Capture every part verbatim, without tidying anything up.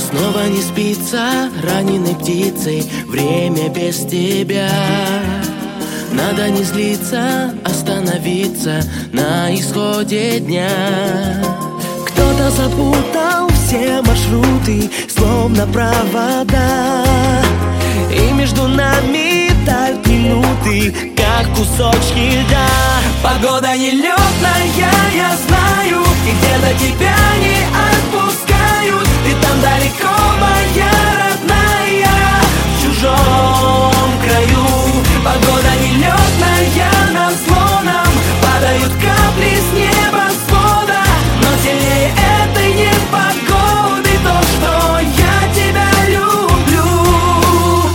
Снова не спится раненой птицей, время без тебя. Надо не злиться, остановиться на исходе дня. Кто-то запутал все маршруты, словно провода, и между нами тают минуты, как кусочки льда. Погода нелетная, я знаю, и где-то тебя не отпускают. Ты там далеко, моя родная, в чужом краю. Погода нелетная, назло нам падают капли с небосвода, но сильнее этой непогоды то, что я тебя люблю.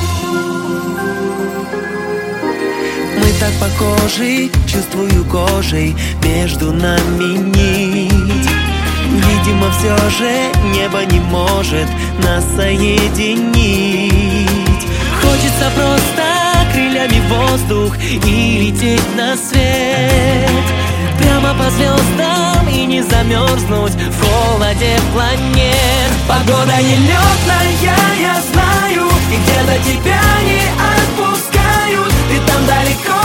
Мы так похожи, чувствую кожей между нами нить. Видимо, все же небо не может нас соединить. Хочется просто крыльями в воздух и лететь на свет, прямо по звездам и не замерзнуть в холоде планет. Погода нелетная, я знаю, и где-то тебя не отпускают. Ты там далеко,